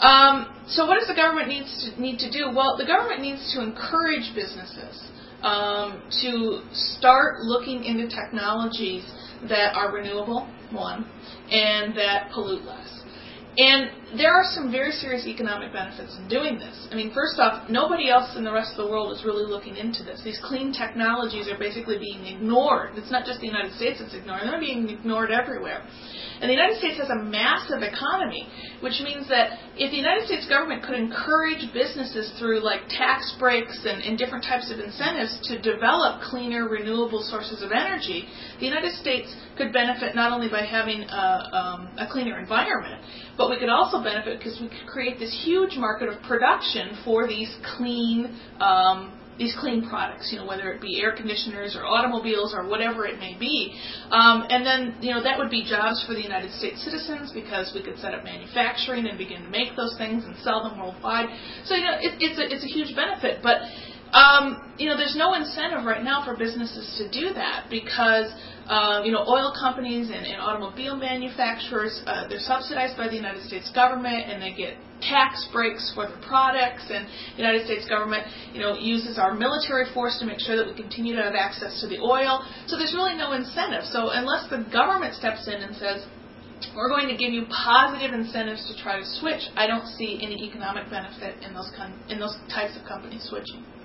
So what does the government need to do? Well, the government needs to encourage businesses to start looking into technologies that are renewable, one, and that pollute less. And there are some very serious economic benefits in doing this. I mean, first off, nobody else in the rest of the world is really looking into this. These clean technologies are basically being ignored. It's not just the United States that's ignoring them, they're being ignored everywhere. And the United States has a massive economy, which means that if the United States government could encourage businesses through like tax breaks and different types of incentives to develop cleaner, renewable sources of energy, the United States could benefit not only by having a cleaner environment, but we could also benefit because we could create this huge market of production for these clean products, whether it be air conditioners or automobiles or whatever it may be. And then, that would be jobs for the United States citizens because we could set up manufacturing and begin to make those things and sell them worldwide. So, it's a huge benefit. But, there's no incentive right now for businesses to do that because, oil companies and automobile manufacturers, they're subsidized by the United States government and they get tax breaks for their products, and the United States government, uses our military force to make sure that we continue to have access to the oil. So there's really no incentive. So unless the government steps in and says, we're going to give you positive incentives to try to switch, I don't see any economic benefit in those types of companies switching.